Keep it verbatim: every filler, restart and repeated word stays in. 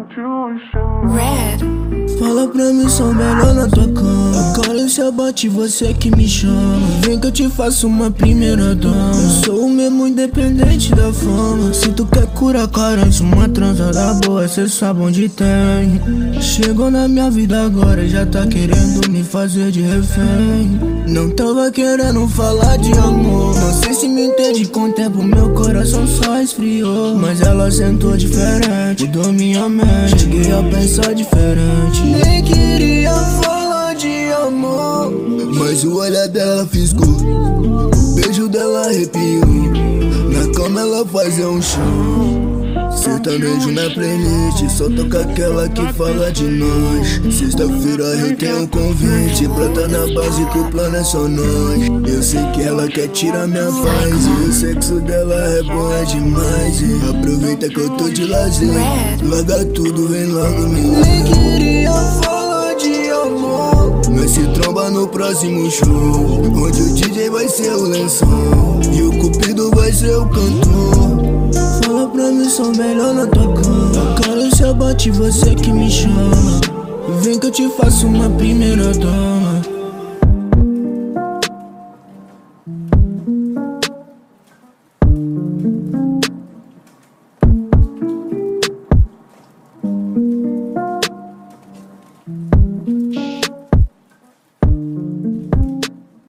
Red. Fala pra mim, sou melhor na tua cama. A carência bate, você que me chama. Vem que eu te faço uma primeira dama. Eu sou o mesmo independente da fama. Se tu quer curar carência, uma transada boa, cê sabe onde tem. Chegou na minha vida agora, já tá querendo me fazer de refém. Não tava querendo falar de amor. Não sei se me entende, com o tempo meu coração só esfriou. Mas ela sentou diferente, mudou minha mente. Cheguei a pensar diferente. Nem queria falar de amor, mas o olhar dela fisgou, o beijo dela arrepiou. Na cama ela faz é um show. Sertanejo na playlist, só toca aquela que fala de nós. Sexta-feira eu tenho um convite pra tá na base que o plano é só nós. Eu sei que ela quer tirar minha paz e o sexo dela é bom, é demais. E aproveita que eu tô de lazer, larga tudo, vem logo me ver. Nem queria falar de amor, mas se tromba no próximo show, onde o D J vai ser o lençol e o cupido vai ser o cantor. Fala pra mim, sou melhor na tua cama. A carência bate, você que me chama. Vem que eu te faço uma primeira dama.